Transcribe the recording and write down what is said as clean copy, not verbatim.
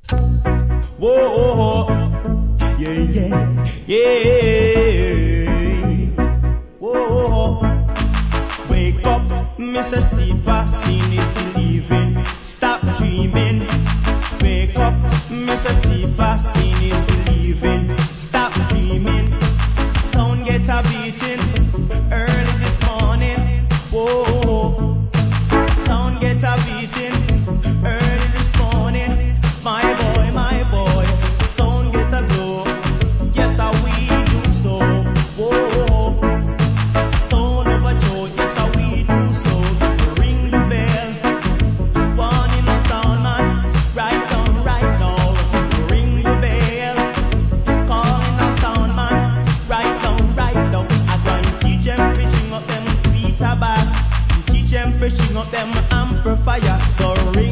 Whoa, yeah, yeah, yeah. Whoa, wake up, Mr. Sleeper, seeing is believing. Stop dreaming. Wake up, Mr. Sleeper,